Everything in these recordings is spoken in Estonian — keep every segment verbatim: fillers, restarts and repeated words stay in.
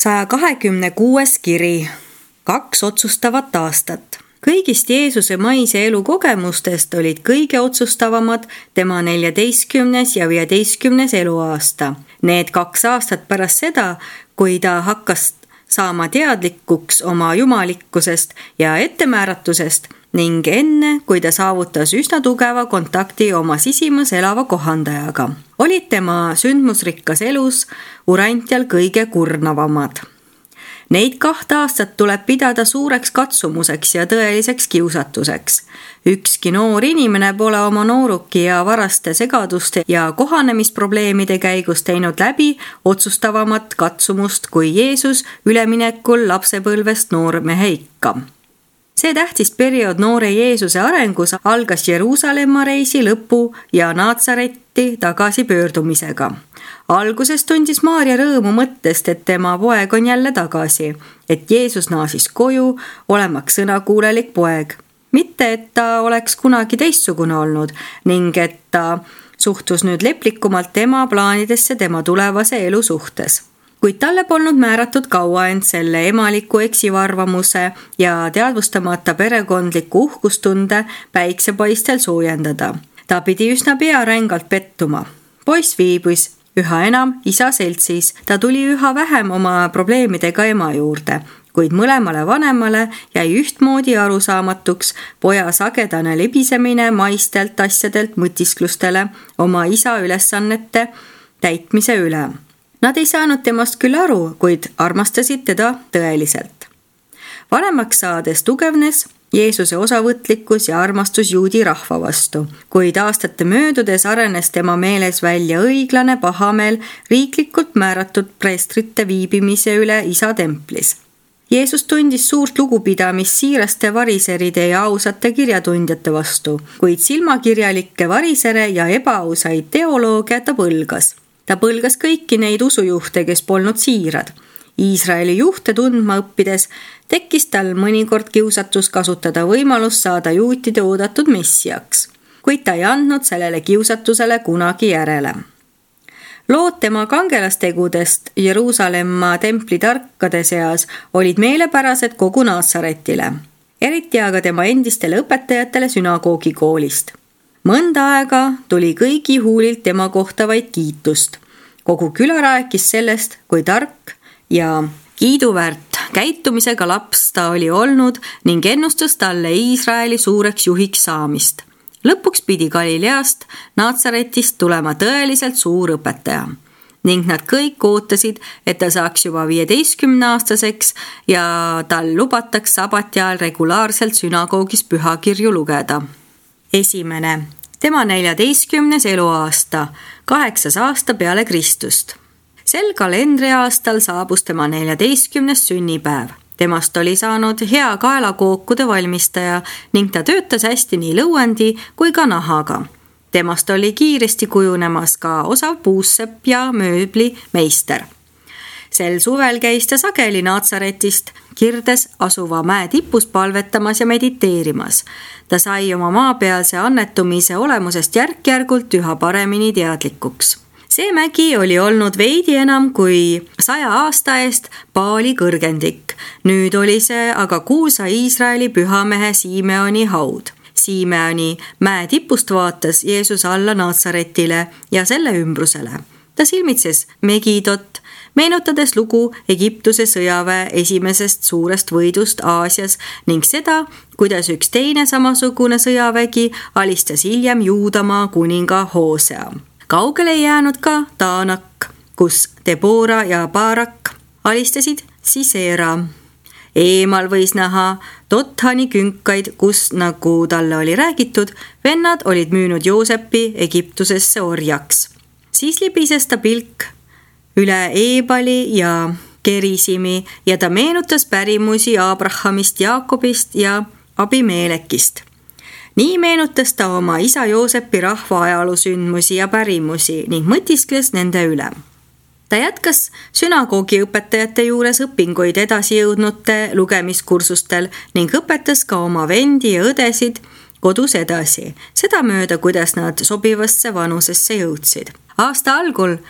saja kahekümne kuues kiri, kaks otsustavat aastat. Kõigist Jeesuse maise elu kogemustest olid kõige otsustavamad tema neljateistkümnes ja viieteistkümnes eluaasta. Need kaks aastat pärast seda, kui ta hakkas saama teadlikuks oma jumalikkusest ja ettemääratusest ning enne, kui ta saavutas üsna tugeva kontakti oma sisimas elava kohandajaga, olid tema sündmusrikkas elus Urantjal kõige kurnavamad. Neid kahte aastat tuleb pidada suureks katsumuseks ja tõeliseks kiusatuseks. Ükski noor inimene pole oma nooruki ja varaste segaduste ja kohanemisprobleemide käigus teinud läbi otsustavamat katsumust kui Jeesus üleminekul lapsepõlvest noormehe ikka. See tähtis periood noore Jeesuse arengus algas Jeruusalemma reisi lõpu ja Naatsaretti tagasi pöördumisega. Alguses tundis Maarja rõõmu mõttest, et tema poeg on jälle tagasi, et Jeesus naasis koju, olemaks sõnakuulelik poeg. Mitte, et ta oleks kunagi teistsugune olnud ning et ta suhtus nüüd leplikumalt tema plaanidesse tema tulevase elu suhtes. Kuid talle polnud määratud kaua end selle emaliku eksivarvamuse ja teadvustamata perekondliku uhkustunde päiksepaistel soojendada. Ta pidi üsna pea rängalt pettuma. Poiss viibis üha enam isa seltsis, ta tuli üha vähem oma probleemidega ema juurde, kuid mõlemale vanemale jäi ühtmoodi arusaamatuks poja sagedane libisemine maistelt asjadelt mõtisklustele oma isa ülesannete täitmise üle. Nad ei saanud temast küll aru, kuid armastasid teda tõeliselt. Vanemaks saades tugevnes Jeesuse osavõtlikkus ja armastus juudi rahva vastu, kuid aastate möödudes arenes tema meeles välja õiglane pahameel riiklikult määratud preestrite viibimise üle isa templis. Jeesus tundis suurt lugupidamist siiraste variseride ja ausate kirjatundjate vastu, kuid silmakirjalikke varisere ja ebaausaid teoloogia ta põlgas. Ta põlgas kõiki neid usujuhte, kes polnud siirad. Iisraeli juhte tundma õppides tekkis tal mõnikord kiusatus kasutada võimalust saada juutide oodatud messiaks, kuid ta ei andnud sellele kiusatusele kunagi järele. Lood tema kangelastegudest Jeruusalemma templi tarkade seas olid meelepärased kogu Naatsaretile, eriti aga tema endistele õpetajatele sünagoogi koolist. Mõnda aega tuli kõigi huulilt tema kohta vaid kiitust. Kogu küla rääkis sellest, kui tark ja kiiduväärt käitumisega laps ta oli olnud ning ennustas talle Iisraeli suureks juhiks saamist. Lõpuks pidi Galileast, Naatsaretist tulema tõeliselt suur õpetaja. Ning nad kõik ootasid, et ta saaks juba viieteistkümne aastaseks ja tal lubataks sabati ajal regulaarselt sünagoogis pühakirju lugeda. Esimene, tema neljateistkümnes eluaasta, kaheksas aasta peale Kristust. Sel kalendriaastal saabus tema neljateistkümnes sünnipäev. Temast oli saanud hea kaelakookude valmistaja ning ta töötas hästi nii lõuendi kui ka nahaga. Temast oli kiiresti kujunemas ka osav puussepp ja mööbli meister. Sel suvel käis ta sageli Naatsaretist Kirdes asuva mäe tipus palvetamas ja mediteerimas. Ta sai oma maapealse annetumise olemusest järk-järgult üha paremini teadlikuks. See mägi oli olnud veidi enam kui saja aasta eest Paali kõrgendik. Nüüd oli see aga kuulsa Iisraeli pühamehe Simeoni haud. Simeoni mäe tipust vaatas Jeesus alla Naatsaretile ja selle ümbrusele. Ta silmitses Megidot, meenutades lugu Egiptuse sõjaväe esimesest suurest võidust Aasias ning seda, kuidas üks teine samasugune sõjavägi alistas hiljem Juudamaa kuninga Hoosea. Kaugele ei jäänud ka Taanak, kus Debora ja Barak alistasid Sisera. Eemal võis näha Dothani künkaid, kus, nagu talle oli räägitud, vennad olid müünud Joosepi Egiptusesse orjaks. Siis libises ta pilk üle Eebali ja Gerisimi ja ta meenutas pärimusi Abrahamist, Jaakobist ja Abimelekist. Nii meenutas ta oma isa Joosepi rahva ajalosündmusi ja pärimusi ning mõtiskles nende üle. Ta jätkas sünagoogi õpetajate juures õpinguid edasi jõudnute lugemiskursustel ning õpetas ka oma vendi ja õdesid kodus edasi, seda mööda, kuidas nad sobivasse vanusesse jõudsid. Aasta algul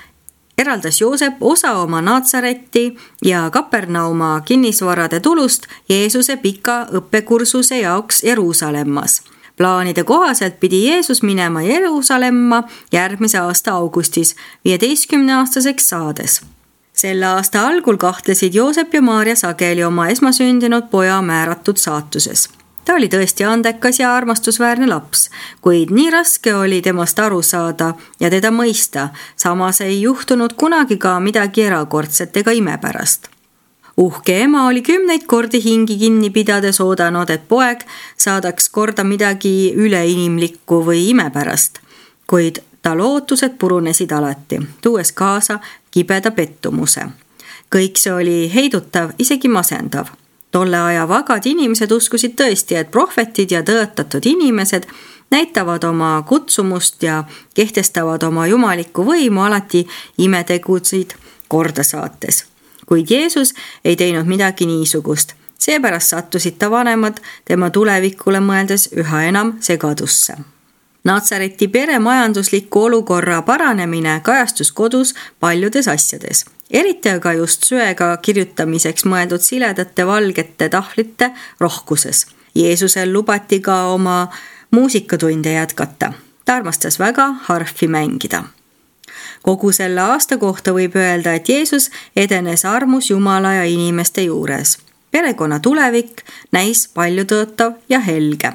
eraldas Joosep osa oma Naatsaretti ja Kapernauma kinnisvarade tulust Jeesuse pika õppekursuse jaoks Jeruusalemmas. Plaanide kohaselt pidi Jeesus minema Jeruusalemma järgmise aasta augustis, viieteistkümne aastaseks saades. Selle aasta algul kahtlesid Joosep ja Maarja sageli oma esmasündinud poja määratud saatuses. Ta oli tõesti andekas ja armastusväärne laps, kuid nii raske oli temast aru saada ja teda mõista, samas ei juhtunud kunagi ka midagi erakordset ega imepärast. Uhke ema oli kümneid kordi hingi kinni pidades oodanud, et poeg saadaks korda midagi üleinimlikku või imepärast, kuid ta lootused purunesid alati, tuues kaasa kibeda pettumuse. Kõik see oli heidutav, isegi masendav. Tolle aja vagad inimesed uskusid tõesti, et prohvetid ja tõotatud inimesed näitavad oma kutsumust ja kehtestavad oma jumalikku võimu alati imetegusid korda saates. Kuid Jeesus ei teinud midagi niisugust, seepärast sattusid ta vanemad tema tulevikule mõeldes üha enam segadusse. Naatsareti pere majandusliku olukorra paranemine kajastus kodus paljudes asjades, eriti aga just söega kirjutamiseks mõeldud siledate valgete tahvlite rohkuses. Jeesusel lubati ka oma muusikatunde jätkata. Ta armastas väga harfi mängida. Kogu selle aasta kohta võib öelda, et Jeesus edenes armus Jumala ja inimeste juures. Perekonna tulevik näis paljutõotav ja helge.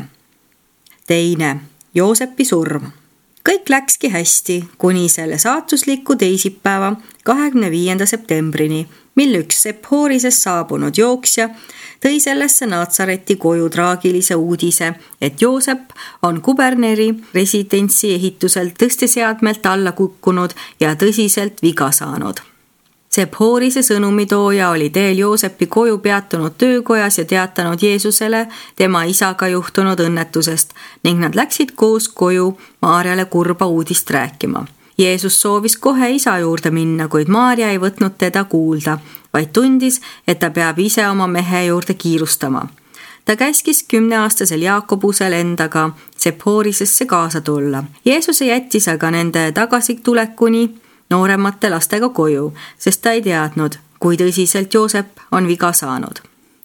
Teine, Joosepi surm. Kõik läkski hästi kuni selle saatusliku teisipäeva kahekümne viienda septembrini, mil üks Sephorisest saabunud jooksja tõi sellesse Naatsareti koju traagilise uudise, et Joosep on kuberneri residentsi ehitusel tõsteseadmelt alla kukkunud ja tõsiselt viga saanud. Sephorise sõnumitooja oli teel Joosepi koju peatunud töökojas ja teatanud Jeesusele tema isaga juhtunud õnnetusest ning nad läksid koos koju Maarjale kurba uudist rääkima. Jeesus soovis kohe isa juurde minna, kuid Maarja ei võtnud teda kuulda, vaid tundis, et ta peab ise oma mehe juurde kiirustama. Ta käskis kümneaastasel Jaakobusel endaga Sephorisesse kaasa tulla. Jeesuse jättis aga nende tagasitulekuni nooremate lastega koju, sest ta ei teadnud, kui tõsiselt Joosep on viga saanud.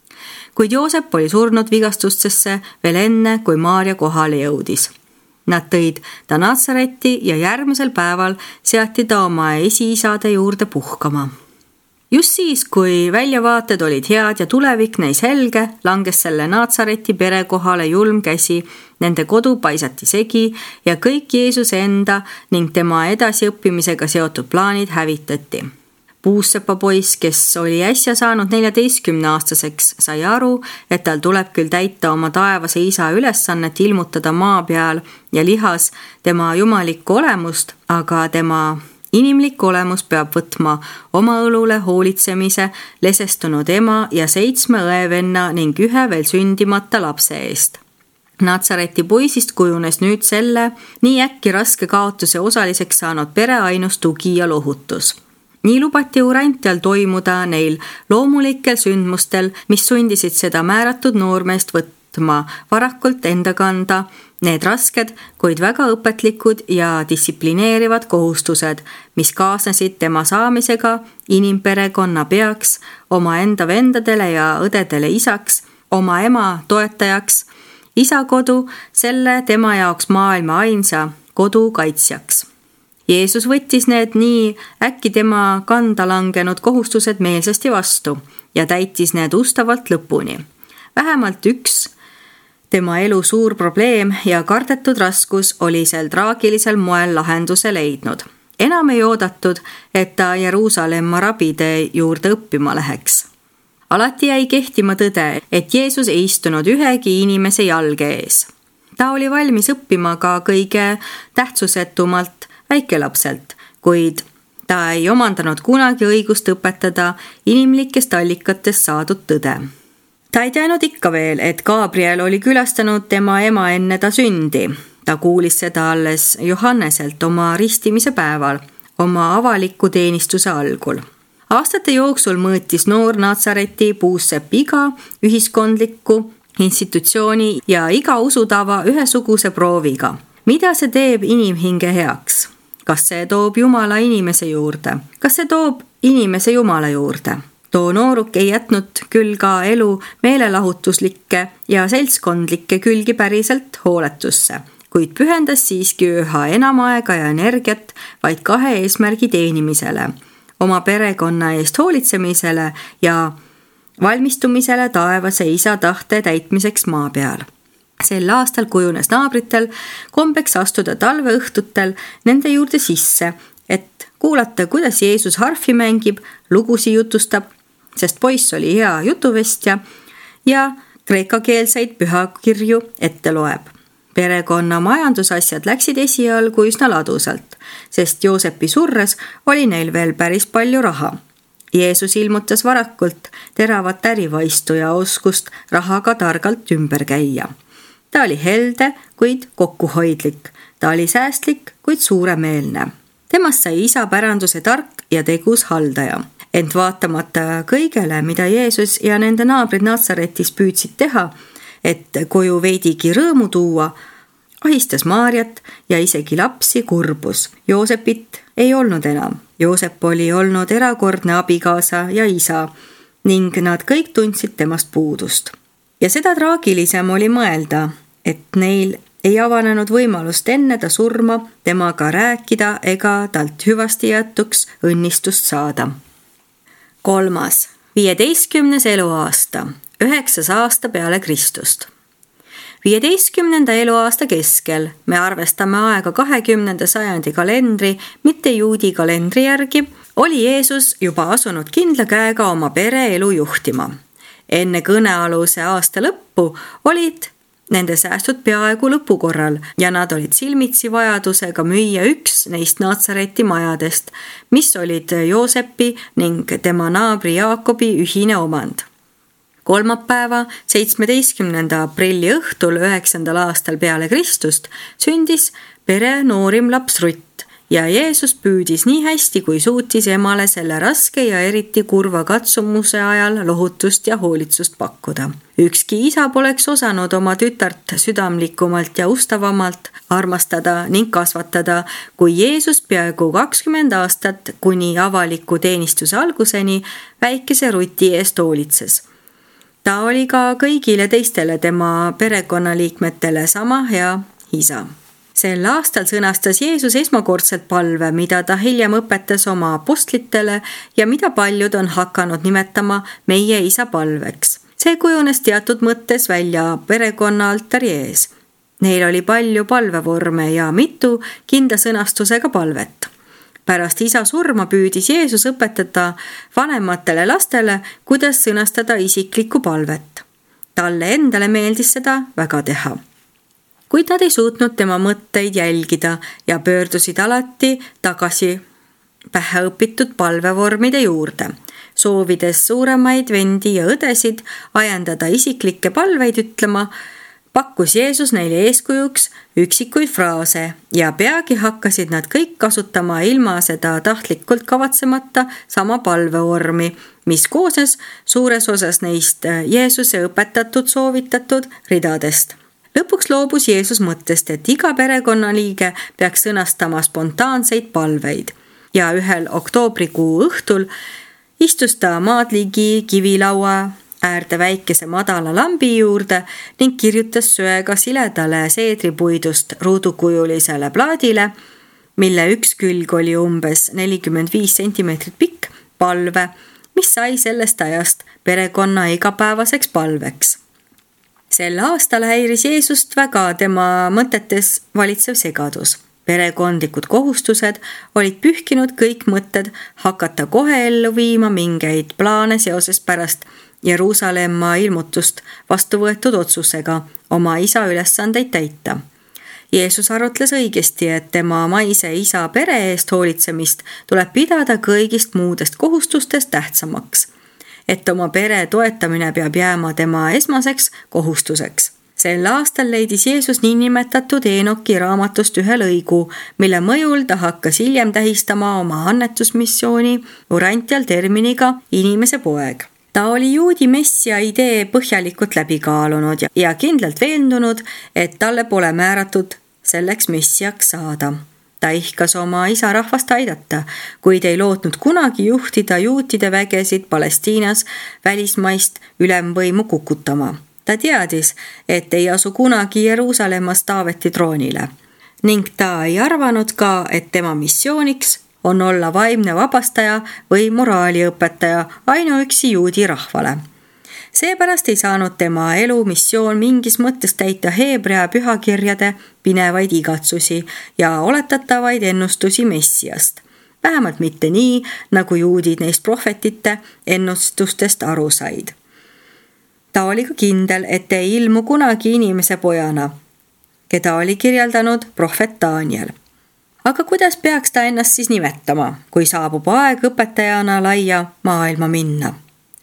Kuid Joosep oli surnud vigastustesse veel enne, kui Maarja kohale jõudis. Nad tõid ta Naatsareti ja järgmisel päeval seati ta oma esiisade juurde puhkama. Just siis, kui väljavaated olid head ja tulevik näis helge, langes selle Naatsareti pere kohale julm käsi, nende kodu paisati segi ja kõik Jeesuse enda ning tema edasiõppimisega seotud plaanid hävitati. Puussepa poiss, kes oli äsja saanud neljateistkümne aastaseks, sai aru, et tal tuleb küll täita oma taevase isa ülesannet ilmutada maa peal ja lihas tema jumalikku olemust, aga tema inimlik olemus peab võtma oma õlule hoolitsemise lesestunud ema ja seitsme õevenna ning ühe veel sündimata lapse eest. Naatsareti poisist kujunes nüüd selle nii äkki raske kaotuse osaliseks saanud pere ainus tugi ja lohutus. Nii lubati Urantial toimuda neil loomulikel sündmustel, mis sundisid seda määratud noormeest võtma varakult enda kanda need rasked, kuid väga õpetlikud ja distsiplineerivad kohustused, mis kaasnesid tema saamisega inimperekonna peaks, oma enda vendadele ja õdedele isaks, oma ema toetajaks, isakodu selle tema jaoks maailma ainsa kodu kaitsjaks. Jeesus võttis need nii äkki tema kanda langenud kohustused meelsasti vastu ja täitis need ustavalt lõpuni. Vähemalt üks tema elu suur probleem ja kardetud raskus oli sel traagilisel moel lahenduse leidnud. Enam ei oodatud, et ta Jeruusalemma rabide juurde õppima läheks. Alati jäi kehtima tõde, et Jeesus ei istunud ühegi inimese jalge ees. Ta oli valmis õppima ka kõige tähtsusetumalt väikelapselt, kuid ta ei omandanud kunagi õigust õpetada inimlikest allikatest saadud tõde. Ta ei teadnud ikka veel, et Gabriel oli külastanud tema ema enne ta sündi. Ta kuulis seda alles Johanneselt oma ristimise päeval, oma avaliku teenistuse algul. Aastate jooksul mõõtis noor Naatsareti Puussepp iga ühiskondliku institutsiooni ja iga usutava ühesuguse prooviga. Mida see teeb inimhinge heaks? kas see toob Jumala inimese juurde? Kas see toob inimese Jumala juurde? Too nooruk ei jätnud küll ka elu meelelahutuslikke ja seltskondlikke külgi päriselt hooletusse, kuid pühendas siiski üha enam aega ja energiat vaid kahe eesmärgi teenimisele, oma perekonna eest hoolitsemisele ja valmistumisele taevase isa tahte täitmiseks maa peal. Sel aastal kujunes naabritel kombeks astuda talveõhtutel nende juurde sisse, et kuulata, kuidas Jeesus harfi mängib, lugusi jutustab, sest poiss oli hea jutuvestja ja kreekakeelseid pühakirju ette loeb. Perekonna majandusasjad läksid esialgu üsna ladusalt, sest Joosepi surres oli neil veel päris palju raha. Jeesus ilmutas varakult teravat ärivaistu ja oskust rahaga targalt ümber käia. Ta oli helde, kuid kokkuhoidlik. Ta oli säästlik, kuid suuremeelne. Temast sai isa päranduse tark ja tegus haldaja. Ent vaatamata kõigele, mida Jeesus ja nende naabrid Natsaretis püüdsid teha, et koju veidigi rõõmu tuua, ahistas Maarjat ja isegi lapsi kurbus. Joosepit ei olnud enam. Joosep oli olnud erakordne abikaasa ja isa ning nad kõik tundsid temast puudust. Ja seda traagilisem oli mõelda, et neil ei avanenud võimalust enne ta surma temaga rääkida ega talt hüvasti jätuks õnnistust saada. Kolmas, viieteistkümnes eluaasta, üheksas aasta peale Kristust. viieteistkümnenda eluaasta keskel me arvestame aega kahekümnenda sajandi kalendri, mitte juudi kalendri järgi, oli Jeesus juba asunud kindla käega oma pere elu juhtima. Enne kõnealuse aasta lõppu olid nende säästud peaaegu lõpukorral ja nad olid silmitsi vajadusega müüa üks neist Natsareti majadest, mis olid Joosepi ning tema naabri Jaakobi ühine omand. Kolmapäeva, seitsmeteistkümnenda aprilli õhtul üheksandal aastal peale Kristust sündis pere noorim laps Rutt ja Jeesus püüdis nii hästi, kui suutis emale selle raske ja eriti kurva katsumuse ajal lohutust ja hoolitsust pakkuda. Ükski isa poleks osanud oma tütart südamlikumalt ja ustavamalt armastada ning kasvatada, kui Jeesus peaaegu kakskümmend aastat kuni avaliku teenistuse alguseni väikese Ruti eest hoolitses. Ta oli ka kõigile teistele tema perekonnaliikmetele sama hea isa. Sel aastal sõnastas Jeesus esmakordselt palve, mida ta hiljem õpetas oma apostlitele ja mida paljud on hakanud nimetama meie isa palveks. See kujunes teatud mõttes välja perekonna altari ees. Neil oli palju palvevorme ja mitu kindla sõnastusega palvet. Pärast isa surma püüdis Jeesus õpetada vanematele lastele, kuidas sõnastada isiklikku palvet. Talle endale meeldis seda väga teha. Kuid nad ei suutnud tema mõtteid jälgida ja pöördusid alati tagasi pähe õpitud palvevormide juurde, soovides suuremaid vendi ja õdesid ajendada isiklikke palveid ütlema, pakkus Jeesus neile eeskujuks üksikuid fraase ja peagi hakkasid nad kõik kasutama ilma seda tahtlikult kavatsemata sama palvevormi, mis koosnes suures osas neist Jeesuse õpetatud soovitatud ridadest. Lõpuks loobus Jeesus mõttest, et iga perekonnaliige peaks sõnastama spontaanseid palveid ja ühel oktoobrikuu õhtul istus ta maadligi kivilaua äärde väikese madala lambi juurde ning kirjutas söega siledale seedripuidust ruudukujulisele plaadile, mille üks külg oli umbes nelikümmend viis sentimeetrit pikk, palve, mis sai sellest ajast perekonna igapäevaseks palveks. Sel aastal häiris Jeesust väga tema mõtetes valitsev segadus. Perekondlikud kohustused olid pühkinud kõik mõtted hakata kohe ellu viima mingeid plaane seoses pärast Jeruusalemma ilmutust vastu võetud otsusega oma isa ülesandeid täita. Jeesus arutles õigesti, et tema maise isa pere eest hoolitsemist tuleb pidada kõigist muudest kohustustest tähtsamaks, et oma pere toetamine peab jääma tema esmaseks kohustuseks. Sel aastal leidis Jeesus niinimetatud Eenoki raamatust ühe lõigu, mille mõjul ta hakkas hiljem tähistama oma annetusmissiooni urantial terminiga inimese poeg. Ta oli juudi messia idee põhjalikult läbi kaalunud ja kindlalt veendunud, et talle pole määratud selleks messiaks saada. Ta ihkas oma isa rahvast aidata, kuid ei lootnud kunagi juhtida juutide vägesid Palestiinas välismaist ülemvõimu kukutama. Ta teadis, et ei asu kunagi Jeruusalemmas Taaveti troonile ning ta ei arvanud ka, et tema missiooniks on olla vaimne vabastaja või moraaliõpetaja ainuüksi juudi rahvale. Seepärast ei saanud tema elu missioon mingis mõttes täita Heebrea pühakirjade pinevaid igatsusi ja oletatavaid ennustusi Messiast. Vähemalt mitte nii, nagu juudid neist prohvetite ennustustest aru said. Ta oli ka kindel, et ei ilmu kunagi inimese pojana, keda oli kirjeldanud prohvet Daniel. Aga kuidas peaks ta ennast siis nimetama, kui saabub aeg õpetajana laia maailma minna?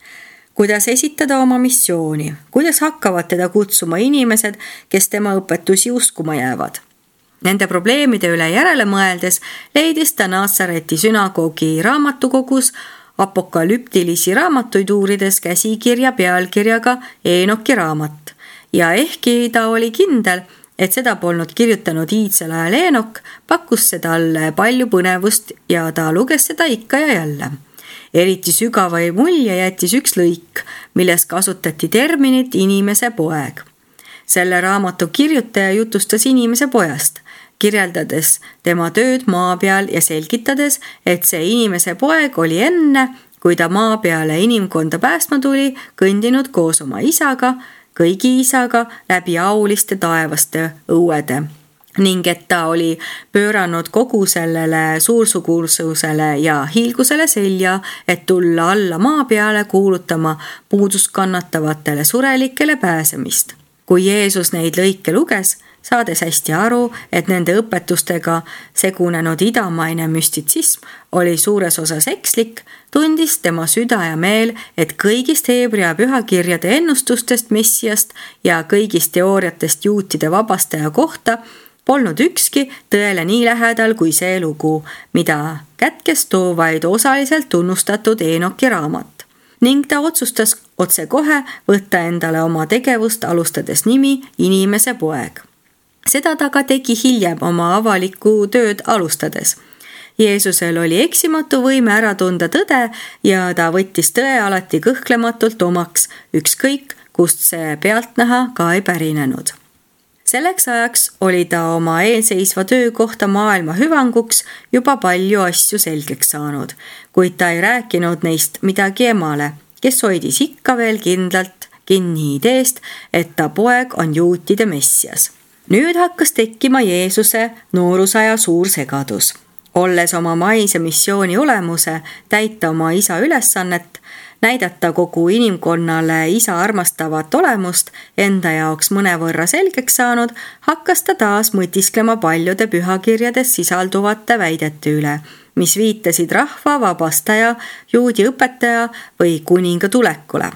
Kuidas esitada oma missiooni? Kuidas hakkavad teda kutsuma inimesed, kes tema õpetusi uskuma jäävad? Nende probleemide üle järele mõeldes leidis ta Natsareti sünagoogi raamatukogus apokalüptilisi raamatuid uurides käsikirja pealkirjaga Eenoki raamat. Ja ehkki ta oli kindel, et seda polnud kirjutanud iidsel ajal Eenok, pakkus see talle palju põnevust ja ta luges seda ikka ja jälle. Eriti sügava mulje jättis üks lõik, milles kasutati terminit inimese poeg. Selle raamatu kirjutaja jutustas inimese pojast, kirjeldades tema tööd maa peal ja selgitades, et see inimese poeg oli enne, kui ta maa peale inimkonda päästma tuli, kõndinud koos oma isaga, kõigi isaga läbi auliste taevaste õuede. Ning et ta oli pööranud kogu sellele suursugursusele ja hiilgusele selja, et tulla alla maa peale kuulutama puudust kannatavatele surelikele pääsemist. Kui Jeesus neid lõike luges, saades hästi aru, et nende õpetustega segunenud idamaine müstitsism oli suures osas ekslik, tundis tema süda ja meel, et kõigist Heebrea pühakirjade ennustustest Messiast ja kõigist teooriatest juutide vabastaja kohta polnud ükski tõele nii lähedal kui see lugu, mida kätkes too vaid osaliselt tunnustatud Eenoki raamat. Ning ta otsustas otse kohe võtta endale oma tegevust alustades nimi inimese poeg. Seda ta ka tegi hiljem oma avalikku tööd alustades. Jeesusel oli eksimatu võime ära tunda tõde ja ta võttis tõe alati kõhklematult omaks, ükskõik kust see pealtnäha ka ei pärinenud. Selleks ajaks oli ta oma eelseisva töökohta maailma hüvanguks juba palju asju selgeks saanud, kuid ta ei rääkinud neist midagi emale, kes hoidis ikka veel kindlalt kinni ideest, et ta poeg on juutide Messias. Nüüd hakkas tekkima Jeesuse noorusaja suur segadus. Olles oma maise missiooni olemuse täita oma isa ülesannet, näidata kogu inimkonnale isa armastavat olemust enda jaoks mõnevõrra selgeks saanud, hakkas ta taas mõtisklema paljude pühakirjades sisalduvate väidete üle, mis viitasid rahva vabastaja, juudi õpetaja või kuninga tulekule.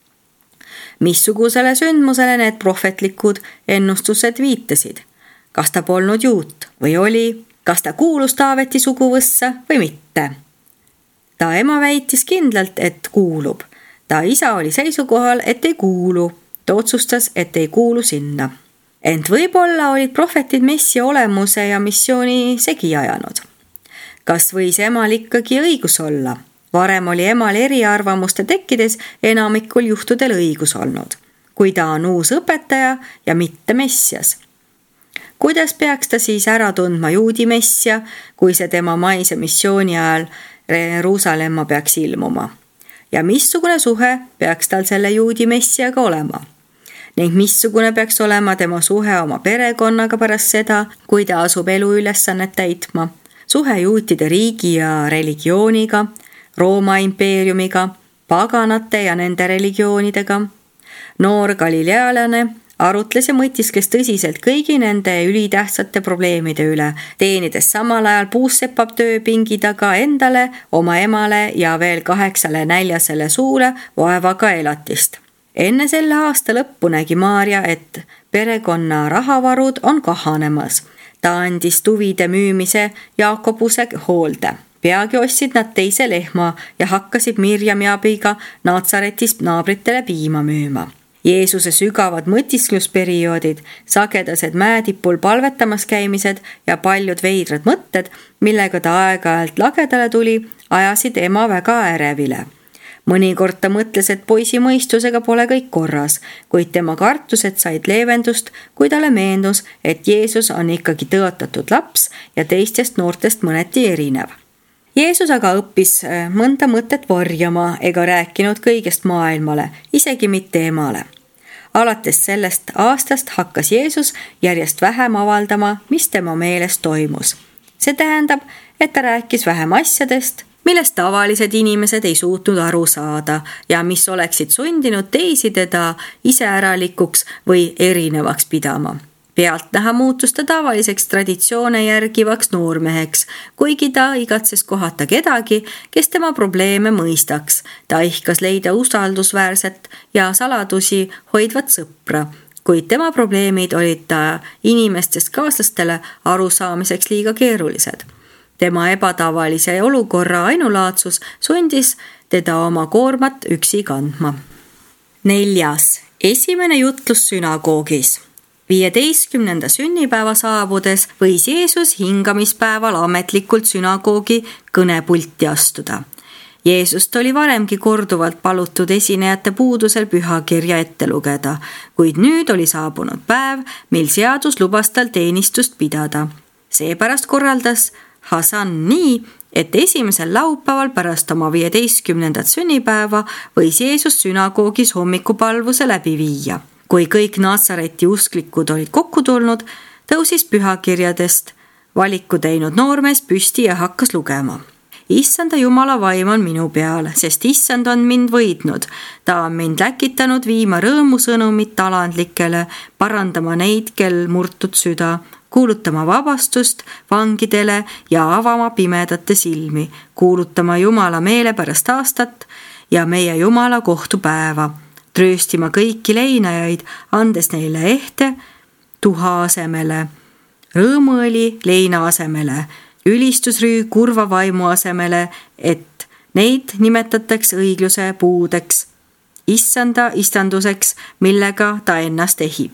Missugusele sündmusele need prohvetlikud ennustused viitasid? Kas ta polnud juut või oli? Kas ta kuulus Taaveti suguvõssa või mitte? Ta ema väitis kindlalt, et kuulub. Ta isa oli seisukohal, et ei kuulu. Ta otsustas, et ei kuulu sinna. Ent võib-olla olid prohvetid Messia olemuse ja missiooni segi ajanud. Kas võis emal ikkagi õigus olla? Varem oli emal eriarvamuste tekkides enamikul juhtudel õigus olnud, kui ta on uus õpetaja ja mitte Messias. Kuidas peaks ta siis ära tundma juudi Messia, kui see tema maise missiooni ajal Jeruusalemma peaks ilmuma? Ja missugune suhe peaks tal selle juudi Messiaga olema? Ning missugune peaks olema tema suhe oma perekonnaga pärast seda, kui ta asub eluülesannet täitma? Suhe juutide riigi ja religiooniga, Rooma impeeriumiga, paganate ja nende religioonidega? Noor galilealane arutles ja mõtiskles tõsiselt kõigi nende ülitähtsate probleemide üle, teenides samal ajal puussepab tööpingi taga endale, oma emale ja veel kaheksale näljasele suule vaevaga elatist. Enne selle aasta lõppu nägi Maarja, et perekonna rahavarud on kahanemas. Ta andis tuvide müümise Jaakobuse hoolde. Peagi ostsid nad teise lehma ja hakkasid Mirjami abiga Natsaretist naabritele piima müüma. Jeesuse sügavad mõtisklusperioodid, sagedased mäetipul palvetamas käimised ja paljud veidrad mõtted, millega ta aeg-ajalt lagedale tuli, ajasid ema väga ärevile. Mõnikord ta mõtles, et poisi mõistusega pole kõik korras, kuid tema kartused said leevendust, kui talle meendus, et Jeesus on ikkagi tõotatud laps ja teistest noortest mõneti erinev. Jeesus aga õppis mõnda mõtet varjama ega rääkinud kõigest maailmale, isegi mitte emale. Alates sellest aastast hakkas Jeesus järjest vähem avaldama, mis tema meeles toimus. See tähendab, et ta rääkis vähem asjadest, millest tavalised inimesed ei suutnud aru saada ja mis oleksid sundinud teisi teda iseäralikuks või erinevaks pidama. Pealtnäha muutus ta tavaliseks traditsioone järgivaks noormeheks, kuigi ta igatses kohata kedagi, kes tema probleeme mõistaks. Ta ihkas leida usaldusväärset ja saladusi hoidvat sõpra, kuid tema probleemid olid ta inimestest kaaslastele arusaamiseks liiga keerulised. Tema ebatavalise olukorra ainulaadsus sundis teda oma koormat üksi kandma. Neljas. Esimene jutlus sünagoogis. viieteistkümnenda sünnipäeva saabudes võis Jeesus hingamispäeval ametlikult sünagoogi kõnepulti astuda. Jeesust oli varemgi korduvalt palutud esinejate puudusel pühakirja ette lugeda, kuid nüüd oli saabunud päev, mil seadus lubas tal teenistust pidada. Seepärast korraldas Hasan nii, et esimesel laupäeval pärast oma viieteistkümnendat sünnipäeva võis Jeesus sünagoogis hommikupalvuse läbi viia. Kui kõik Natsareti usklikud olid kokku tulnud, tõusis pühakirjadest valiku teinud noormees püsti ja hakkas lugema. Issanda Jumala vaim on minu peal, sest Issand on mind võidnud. Ta on mind läkitanud viima rõõmusõnumit alandlikele, parandama neid, kel murtud süda, kuulutama vabastust vangidele ja avama pimedate silmi, kuulutama Jumala meele pärast aastat ja meie Jumala kohtupäeva, trööstima kõiki leinajaid, andes neile ehte tuha asemele, rõõmuõli leina asemele, ülistusrüü kurva vaimu asemele, et neid nimetatakse õigluse puudeks, Issanda istanduseks, millega ta ennast ehib.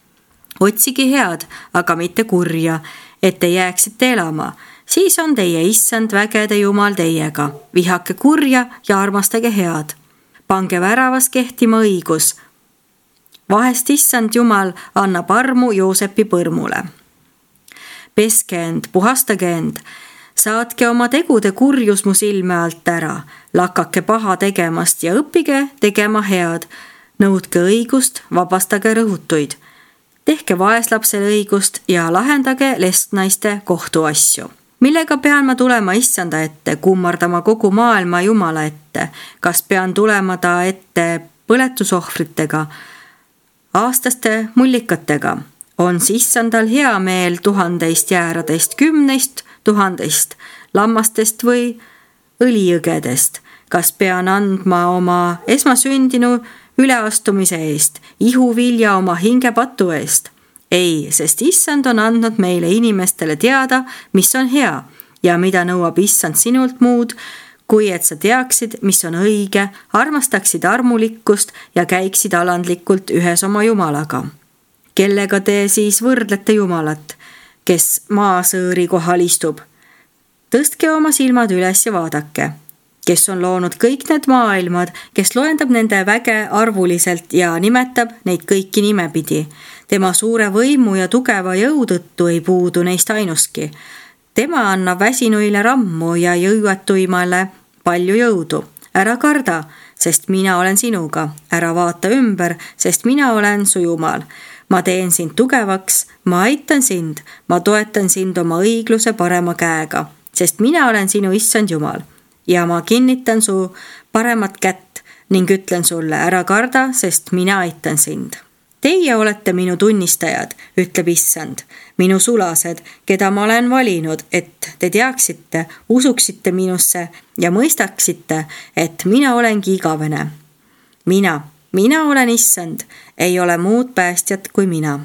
Otsige head, aga mitte kurja, et te jääksite elama. Siis on teie Issand vägede Jumal teiega. Vihake kurja ja armastage head. Pange väravas kehtima õigus. Vahest Issand Jumal annab armu Joosepi põrmule. Peske end, puhastage end. Saatke oma tegude kurjus mu silme alt ära. Lakake paha tegemast ja õppige tegema head. Nõudke õigust, vabastage rõhutuid. Tehke vaeslapsele õigust ja lahendage lestnaiste kohtuasju. Millega pean ma tulema Issanda ette, kummardama kogu maailma Jumala ette? Kas pean tulema ta ette põletusohvritega, aastaste mullikatega? On Issandal hea meel tuhandeist jääradest, kümneist tuhandest, lammastest või õlijõgedest? Kas pean andma oma esmasündinu üleastumise eest, ihuvilja oma hingepatu eest? Ei, sest Issand on andnud meile inimestele teada, mis on hea ja mida nõuab Issand sinult muud, kui et sa teaksid, mis on õige, armastaksid armulikkust ja käiksid alandlikult ühes oma Jumalaga. Kellega te siis võrdlete Jumalat, kes maasõõri kohal istub? Tõstke oma silmad üles ja vaadake. Kes on loonud kõik need maailmad, kes loendab nende väge arvuliselt ja nimetab neid kõiki nimepidi. Tema suure võimu ja tugeva jõu tõttu ei puudu neist ainuski. Tema annab väsinuile rammu ja jõuetuimale palju jõudu. Ära karda, sest mina olen sinuga. Ära vaata ümber, sest mina olen su Jumal. Ma teen sind tugevaks, ma aitan sind, ma toetan sind oma õigluse parema käega, sest mina olen sinu Issand Jumal. Ja ma kinnitan su paremat kätt ning ütlen sulle, ära karda, sest mina aitan sind. Teie olete minu tunnistajad, ütleb Issand, minu sulased, keda ma olen valinud, et te teaksite, usuksite minusse ja mõistaksite, et mina olengi igavene. Mina, mina olen Issand, ei ole muud päästjat kui mina.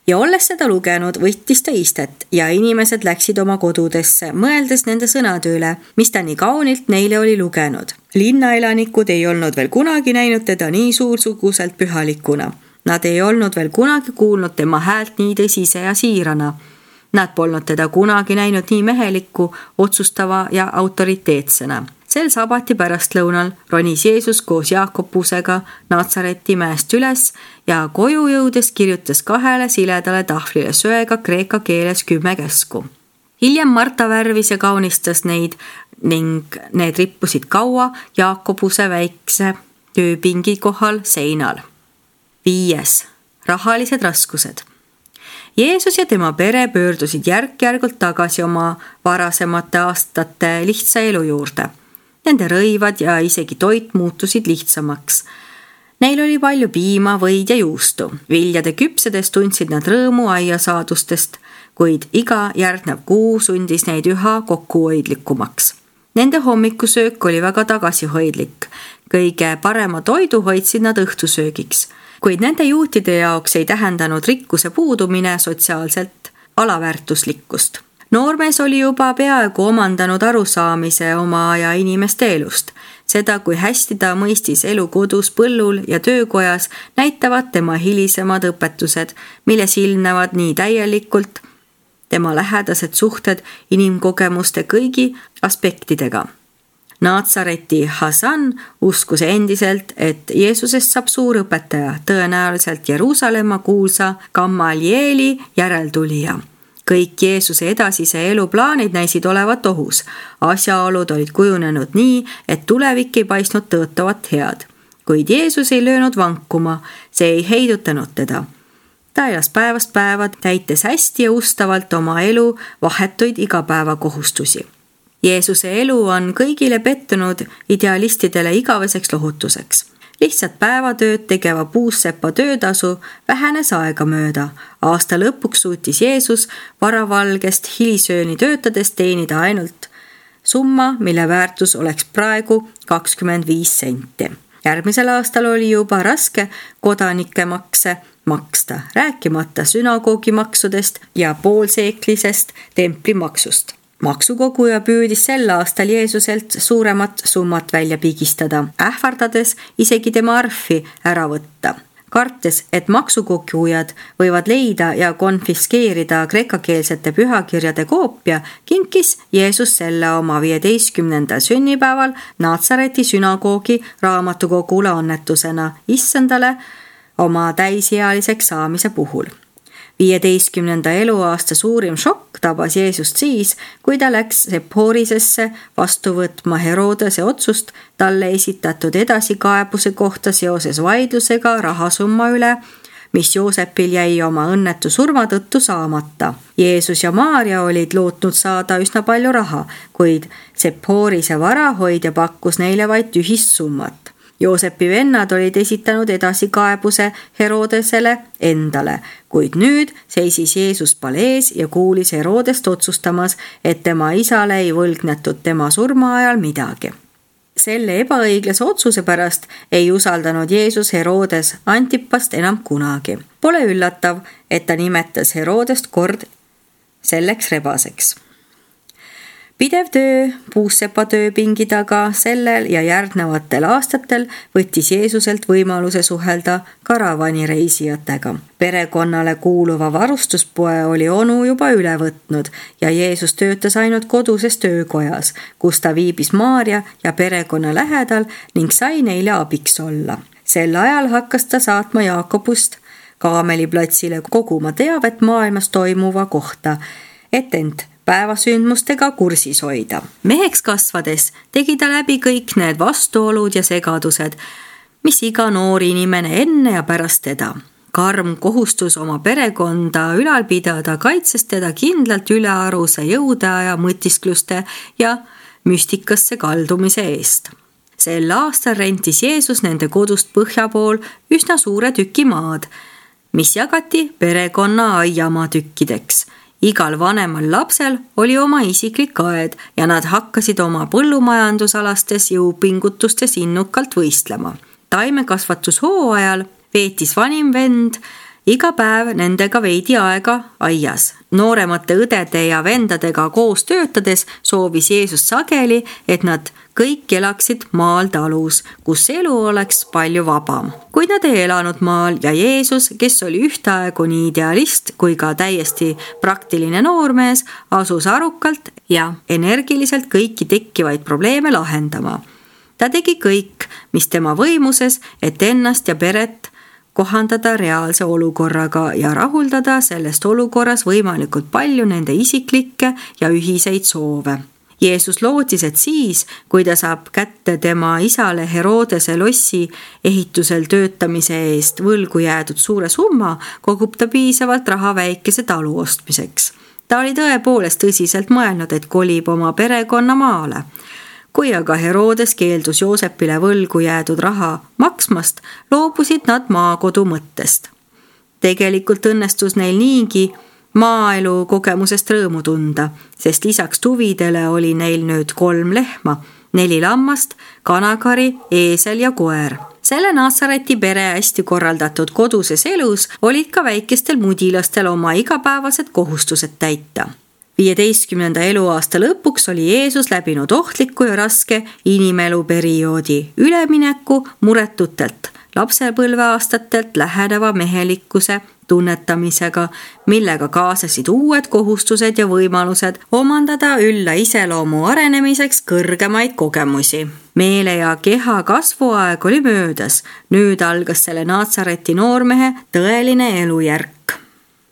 ja olles seda lugenud, võttis ta istet ja inimesed läksid oma kodudesse, mõeldes nende sõnade üle, mis ta nii kaunilt neile oli lugenud. Linnaelanikud ei olnud veel kunagi näinud teda nii suursuguselt pühalikuna. Nad ei olnud veel kunagi kuulnud tema häält nii tõsise ja siirana. Nad polnud teda kunagi näinud nii mehelikku, otsustava ja autoriteetsena. Sel sabati pärastlõunal ronis Jeesus koos Jaakobusega Natsareti mäest üles ja koju jõudes kirjutas kahele siledale tahvlile söega kreeka keeles kümme käsku. Hiljem Marta värvis ja kaunistas neid ning need rippusid kaua Jaakobuse väikse tööpingi kohal seinal. Viies. Rahalised raskused. Jeesus ja tema pere pöördusid järk-järgult tagasi oma varasemate aastate lihtsa elu juurde. Nende rõivad ja isegi toit muutusid lihtsamaks. Neil oli palju piima, võid ja juustu. Viljade küpsedes tundsid nad rõõmu aiasaadustest, kuid iga järgnev kuu sundis neid üha kokkuhoidlikumaks. Nende hommikusöök oli väga tagasihoidlik. Kõige parema toidu hoidsid nad õhtusöögiks, kuid nende juutide jaoks ei tähendanud rikkuse puudumine sotsiaalselt alaväärtuslikkust. Noormees oli juba peaaegu omandanud arusaamise oma aja inimeste elust. Seda, kui hästi ta mõistis elu kodus, põllul ja töökojas, näitavad tema hilisemad õpetused, milles ilmnevad nii täielikult tema lähedased suhted inimkogemuste kõigi aspektidega. Natsareti Hasan uskus endiselt, et Jeesusest saab suur õpetaja, tõenäoliselt Jeruusalemma kuulsa Gamalieli järeltulija. Kõik Jeesuse edasise elu plaanid näisid olevat ohus. Asjaolud olid kujunenud nii, et tulevik ei paistnud tõotavat head. Kuid Jeesus ei löönud vankuma, see ei heidutanud teda. Ta elas päevast päeva, täites hästi ja ustavalt oma elu vahetuid igapäevakohustusi. Jeesuse elu on kõigile pettunud idealistidele igaveseks lohutuseks. Lihtsalt päevatööd tegeva puussepa töötasu vähenes aega mööda. Aasta lõpuks suutis Jeesus varavalgest hilisööni töötades teenida ainult summa, mille väärtus oleks praegu kakskümmend viis senti. Järgmisel aastal oli juba raske kodanikemakse maksta, rääkimata sünagoogimaksudest ja poolseeklisest templimaksust. Maksukoguja püüdis sel aastal Jeesuselt suuremat summat välja pigistada, ähvardades isegi tema arfi ära võtta. Kartes, et maksukogujad võivad leida ja konfiskeerida kreekakeelsete pühakirjade koopia, kinkis Jeesus selle oma viieteistkümnendal sünnipäeval Natsareti sünagoogi raamatukogule annetusena issandale oma täisealiseks saamise puhul. viieteistkümnenda eluaasta suurim šokk tabas Jeesust siis, kui ta läks Sephorisesse vastu võtma Herodese otsust talle esitatud edasikaebuse kohta seoses vaidlusega rahasumma üle, mis Joosepil jäi oma õnnetu surma tõttu saamata. Jeesus ja Maaria olid lootnud saada üsna palju raha, kuid Sephorise varahoidja pakkus neile vaid tühist summat. Joosepi vennad olid esitanud edasikaebuse Herodesele endale, kuid nüüd seisis Jeesus palees ja kuulis Herodest otsustamas, et tema isale ei võlgnetud tema surma ajal midagi. Selle ebaõiglase otsuse pärast ei usaldanud Jeesus Herodes Antipast enam kunagi. Pole üllatav, et ta nimetas Herodest kord selleks rebaseks. Pidev töö puussepa tööpingi taga sellel ja järgnevatel aastatel võttis Jeesuselt võimaluse suhelda karavanireisijatega. Perekonnale kuuluva varustuspoe oli onu juba üle võtnud ja Jeesus töötas ainult koduses töökojas, kus ta viibis Maaria ja perekonna lähedal ning sai neile abiks olla. Sel ajal hakkas ta saatma Jaakobust Kaameliplatsile koguma teavet maailmas toimuva kohta, et end päevasündmustega kursis hoida. Meheks kasvades tegi ta läbi kõik need vastuolud ja segadused, mis iga noor inimene enne ja pärast teda. Karm kohustus oma perekonda ülal pidada kaitses teda kindlalt ülearuse jõudaja mõtiskluste ja müstikasse kaldumise eest. Sel aastal rentis Jeesus nende kodust põhja pool üsna suure tüki maad, mis jagati perekonna aiamaa tükkideks. Igal vanemal lapsel oli oma isiklik aed ja nad hakkasid oma põllumajandusalastes jõupingutustes innukalt võistlema. Taimekasvatushooajal veetis vanim vend iga päev nendega veidi aega aias. Nooremate õdede ja vendadega koos töötades soovis Jeesus sageli, et nad kõik elaksid maal talus, kus elu oleks palju vabam. Kuid nad ei elanud maal ja Jeesus, kes oli ühtaegu nii idealist kui ka täiesti praktiline noormees, asus arukalt ja energiliselt kõiki tekkivaid probleeme lahendama. Ta tegi kõik, mis tema võimuses, et ennast ja peret kohandada reaalse olukorraga ja rahuldada sellest olukorras võimalikult palju nende isiklikke ja ühiseid soove. Jeesus lootis, et siis, kui ta saab kätte tema isale Herodese lossi ehitusel töötamise eest võlgu jäädud suure summa, kogub ta piisavalt raha väikese talu ostmiseks. Ta oli tõepoolest tõsiselt mõelnud, et kolib oma perekonna maale. Kui aga Herodes keeldus Joosepile võlgu jäädud raha maksmast, loobusid nad maakodu mõttest. Tegelikult õnnestus neil niigi maaelu kogemusest rõõmu tunda, sest lisaks tuvidele oli neil nüüd kolm lehma, neli lammast, kanakari, eesel ja koer. Selle Natsareti pere hästi korraldatud koduses elus olid ka väikestel mudilastel oma igapäevased kohustused täita. viieteistkümnenda eluaasta lõpuks oli Jeesus läbinud ohtliku ja raske inimelu perioodi, ülemineku muretutelt, lapsepõlveaastatelt läheneva mehelikkuse tunnetamisega, millega kaasasid uued kohustused ja võimalused omandada ülla iseloomu arenemiseks kõrgemaid kogemusi. Meele ja keha kasvuaeg oli möödas, nüüd algas selle Natsareti noormehe tõeline elujärk.